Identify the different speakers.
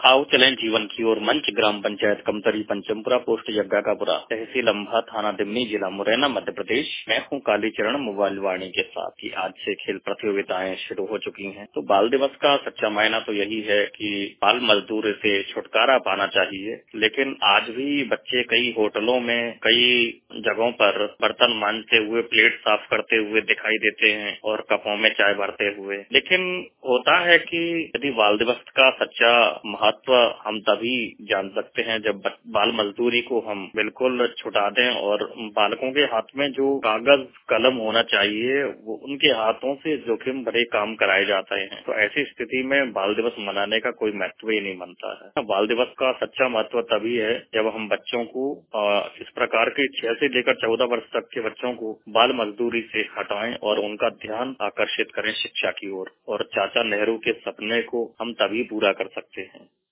Speaker 1: आओ चलें जीवन की ओर। मंच ग्राम पंचायत कमतरी पंचमपुरा पोस्ट जग्गाकापुरा तहसील अम्भा थाना दिमनी जिला मुरैना मध्य प्रदेश। मैं हूं कालीचरण मोबाइल वाणी के साथ ही आज से खेल प्रतियोगिताएं शुरू हो चुकी हैं। तो बाल दिवस का सच्चा मायना तो यही है कि बाल मजदूरी से छुटकारा पाना चाहिए। लेकिन आज भी बच्चे कई होटलों में कई जगहों पर बर्तन मांजते हुए प्लेट साफ करते हुए दिखाई देते हैं और कपों में चाय भरते हुए। लेकिन होता है कि यदि बाल दिवस का सच्चा महत्व हम तभी जान सकते हैं जब बाल मजदूरी को हम बिल्कुल छुटा दें और बालकों के हाथ में जो कागज कलम होना चाहिए वो उनके हाथों से जोखिम भरे काम कराए जाते हैं। तो ऐसी स्थिति में बाल दिवस मनाने का कोई महत्व ही नहीं बनता है। बाल दिवस का सच्चा महत्व तभी है जब हम बच्चों को इस प्रकार के 6 से लेकर 14 वर्ष तक के बच्चों को बाल मजदूरी से हटाएं और उनका ध्यान आकर्षित करें शिक्षा की ओर। और चाचा नेहरू के सपने को हम तभी पूरा कर सकते हैं।